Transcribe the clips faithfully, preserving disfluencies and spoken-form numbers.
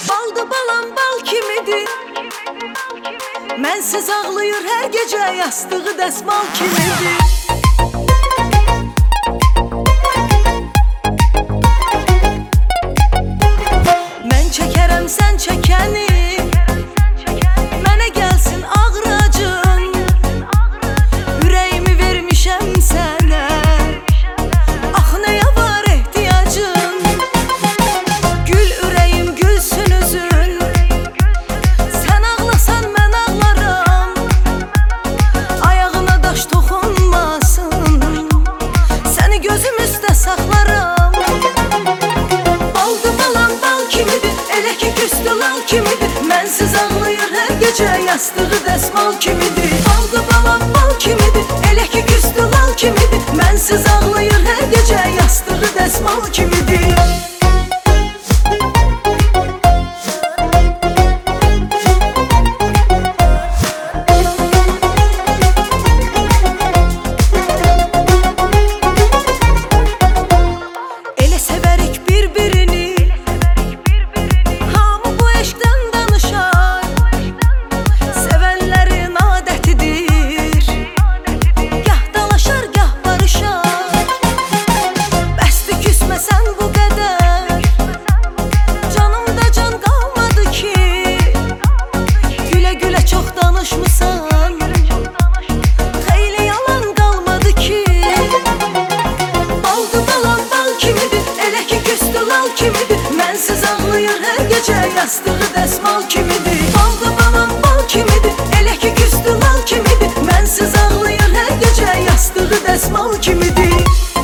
Baldı balam bal kimidir, mənsiz ağlayır hər gecə, yastığı dəsmal kimidir. Mən çəkərəm sən çəkəni, mənə gəlsin ağracın, ürəyimi vermişəm sənə, ax nəyə var ehtiyacın. Gül ürəyim gülsün üzün, sən ağlasan mən ağlaram, ayağına daş toxunmasın, səni gözüm üstə saxlaram. Baldı balam bal kimidir, elə ki küstü lal kimidir, mənsiz ağlayır hər gecə, yastığı dəsmal kimidir. Baldı balam bal kimidir, elə ki küstü lal kimidir, mənsiz ağlayır hər gecə, yastığı dəsmal kimidir. Elə sevərik bir-birini, hamı bu eşqdən danışar, sevənlərin adətidir, gah dalaşar, gah barışar. Bəsdir küsməsən bu qədər, canımda can qalmadı ki, gülə-gülə çox danışmısan, xeyli yalan qalmadı ki. Baldı balam bal kimidir, elə ki küstü lal kimidir, mənsiz ağlayır hər gecə, yastığı dəsmal kimidir. Baldı balam bal kimidir, elə ki küstü lal kimidir, mənsiz ağlayır hər gecə, yastığı dəsmal kimidir.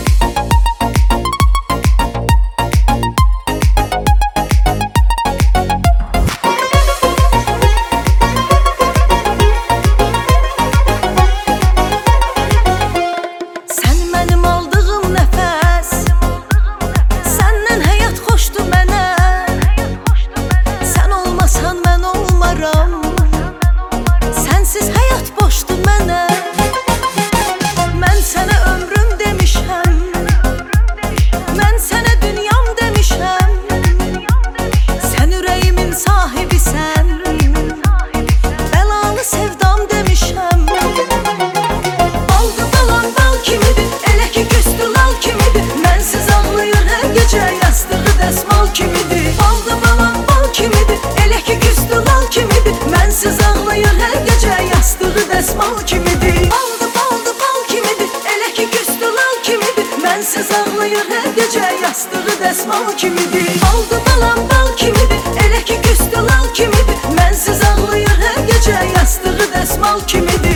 Sən mənim aldığım nəfəs, səndən həyat xoşdur mənə, sən olmasan mən olmaram, sənsiz həyat boşdur mənə. Mən sənə ömrüm demişəm, mən sənə dünyam demişəm, sən ürəyimin sahibisən, bəlalı sevdam demişəm. Baldı balam bal kimidir, elə ki küstü lal kimidir, mənsiz ağlayır hər gecə, yastığı dəsmal kimidir. Baldı balam bal kimidir, elə ki küstü lal kimidir, mənsiz ağlayır hər gecə, yastığı dəsmal kimidir. Baldı baldı bal kimidir, elə ki küstü lal kimidir, mənsiz ağlayır hər gecə, yastığı dəsmal kimidir. Baldı balam bal kimidir, elə ki küstü lal kimidir, mənsiz ağlayır hər gecə, yastığı dəsmal kimidir.